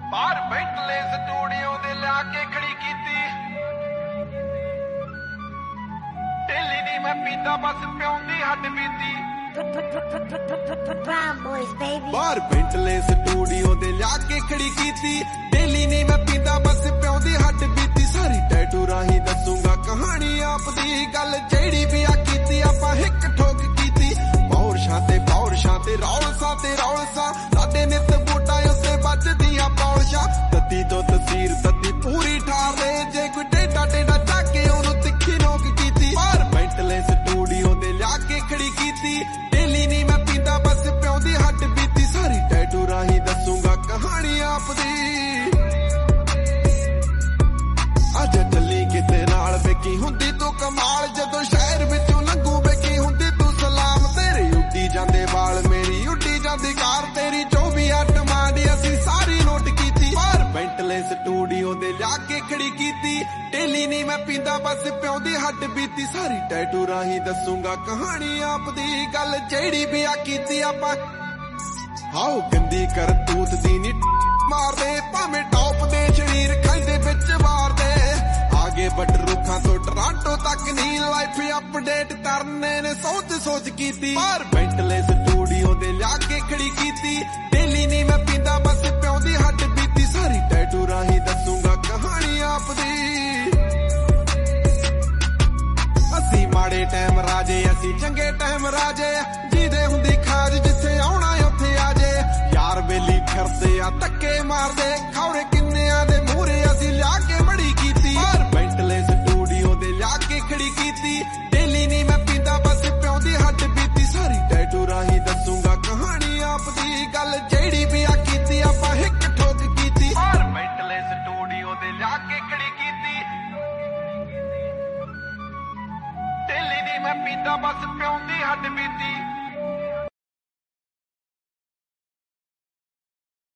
ਬਾਹਰ Bentley studio ਦੇ ਲਿਆ ਕੇ ਖੜੀ ਕੀਤੀ ਢੇਲੀ ਨਹੀਂ ਮੈਂ ਪੀਂਦਾ ਬਸ ਪਿਉਂਦੀ ਹੱਡ ਬੀਤੀ Brown boys, baby. ਬਾਹਰ ਬੈਂਟਲੇ ਸਟੂਡੀਓ ਦੇ ਲਿਆ ਕੇ ਖੜੀ ਕੀਤੀ ਢੇਲੀ ਨਹੀਂ ਮੈਂ ਪੀਂਦਾ ਬਸ ਪਿਉਂਦੀ ਹੱਡ ਬੀਤੀ ਸਾਰੀ ਟੈਟੂ ਰਾਹੀਂ ਦੱਸੂਗਾ ਕਹਾਣੀ ਆਪ ਦੀ ਗੱਲ ਜਿਹੜੀ ਵੀ ਆ ਕੀਤੀ ਆਪਾਂ ਹਿੱਕ ਠੋਕ ਕੀਤੀ ਬੌਰਸ਼ਾਂ ਤੇ ਰੌਲਸਾਂ ਸਾਡੇ ਨਿੱਤ ਬੂਟਾਂ ਉੱਤੇ ਵੱਜਦੀਆਂ ਪੌਲਸ਼ਾਂ ਤੱਤੀ ਤੋਂ ਤਸੀਰ ਤੱਤੀ ਪੂਰੀ ਠਾਰੇ ਜੇ ਕੋਈ ਟੇਡਾ ਚੱਕ ਕੇ ਉਹਨੂੰ ਤਿੱਖੀ ਨੋਕ ਕੀਤੀ ਬਾਹਰ ਬੈਂਟਲੇ ਸਟੂਡੀਓ ਦੇ ਲਿਆ ਕੇ ਖੜੀ ਕੀਤੀ ਢੇਲੀ ਨਹੀਂ ਮੈਂ ਪੀਂਦਾ ਬਸ ਪਿਉਂਦੀ ਹੱਡ ਬੀਤੀ ਸਾਰੀ ਟੈਟੂ ਰਾਹੀਂ ਦੱਸੂਗਾ ਕਹਾਣੀ ਆਪ ਦੀ ਅੱਜ ਚੱਲੀ ਕਿਤੇ ਨਾਲ ਵੇਖੀ ਹੁੰਦੀ ਤੂੰ ਕਮਾਲ ਜਦੋਂ ਸ਼ਹਿਰ ਵਿੱਚੋਂ ਲੰਘੂ ਵੇਖੀ ਹੁੰਦੀ ਤੂੰ ਸਲਾਮ ਤੇਰੇ ਉੱਡੀ ਜਾਂਦੇ ਵਾਲ ਮੇਰੀ ਉੱਡੀ ਜਾਂਦੀ ਕਾਰ ਤੇਰੀ ਜੋ ਵੀ ਆ ਡਿਮਾਂਡ ਅਸੀਂ ਸਾਰੀ ਨੋਟ ਕੀਤੀ ਬਾਹਰ ਬੈਂਟਲੇ ਸਟੂਡੀਓ ਦੇ ਲਿਆ ਕੇ ਖੜੀ ਕੀਤੀ ਢੇਲੀ ਨਹੀਂ ਮੈਂ ਪੀਂਦਾ ਬਸ ਪਿਉਂਦੀ ਹੱਡ ਬੀਤੀ ਸਾਰੀ ਟੈਟੂ ਰਾਹੀਂ ਦੱਸੂਗਾ ਕਹਾਣੀ ਆਪ ਦੀ ਗੱਲ ਜਿਹੜੀ ਵੀ ਆ ਕੀਤੀ ਆਪਾਂ ਹਾਓ ਗੰਦੀ ਕਰਤੂਤ ਦੀ ਨੀ ਮਾਰਦੇ ਭਾਵੇਂ ਟੌਪ ਦੇ ਸ਼ਰੀਰ ਖਾਂਦੇ ਵਿੱਚ ਮਾਰਦੇ ਆਗੇ ਵੱਡ ਰੁੱਖਾਂ ਤੋਂ ਟਰਾਂਟੋ ਤੱਕ ਨੀ ਲਾਈਫ ਅਪਡੇਟ ਕਰਨੇ ਨੇ ਸੋਚ ਕੀਤੀ ਬਾਹਰ ਬੈਂਟਲੇ ਸਟੂਡੀਓ ਦੇ ਲਿਆ ਕੇ ਖੜੀ ਕੀਤੀ ਢੇਲੀ ਨਹੀਂ ਮੈਂ ਪੀਂਦਾ ਬਸ ਪਿਉਂਦੀ ਹੱਡ ਬੀਤੀ ਸਾਰੀ ਟੈਟੂ ਰਾਹੀਂ ਦੱਸੂਗਾ ਕਹਾਣੀ ਆਪ ਦੀ ਅਸੀਂ ਮਾੜੇ ਟਾਈਮ ਰਾਜੇ ਅਸੀਂ ਚੰਗੇ ਟਾਈਮ ਰਾਜੇ ਜਿਹਦੇ ਹੁੰਦੀ ਖਾਜ ਜਿੱਥੇ ਆਉਣਾ ਉੱਥੇ ਆਜੇ ਯਾਰ ਬੇਲੀ ਫਿਰਦੇ ਆ ਧੱਕੇ ਮਾਰਦੇ ਖੌਰੇ ਕਿੰਨਿਆਂ ਦੇ ਮੂਹਰੇ ਅਸੀਂ ਲਿਆ ਕੇ ਬੜੀ ਕੀਤੀ ਬਾਹਰ ਬੈਂਟਲੇ ਸਟੂਡੀਓ ਦੇ ਲਿਆ ਕੇ ਖੜੀ ਕੀਤੀ ਢੇਲੀ ਨਹੀਂ ਮੈਂ ਪੀਂਦਾ ਬਸ ਪਿਉਂਦੀ ਹੱਡ ਬੀਤੀ ਸਾਰੀ ਟੈਟੂ ਰਾਹੀਂ ਦੱਸੂਗਾ ਕਹਾਣੀ ਆਪ ਦੀ ਗੱਲ ਜਿਹੜੀ ਵੀ ਆ ਕੀਤੀ ਆਪਾਂ ਹਿੱਕ ਠੋਕ ਕੀਤੀ ਬਾਹਰ ਬੈਂਟਲੇ ਸਟੂਡੀਓ ਦੇ ਲਿਆ ਕੇ ਖੜੀ ਕੀਤੀ ਢੇਲੀ ਨਹੀਂ ਮੈਂ ਪੀਂਦਾ ਬਸ ਪਿਉਂਦੀ ਹੱਡ ਬੀਤੀ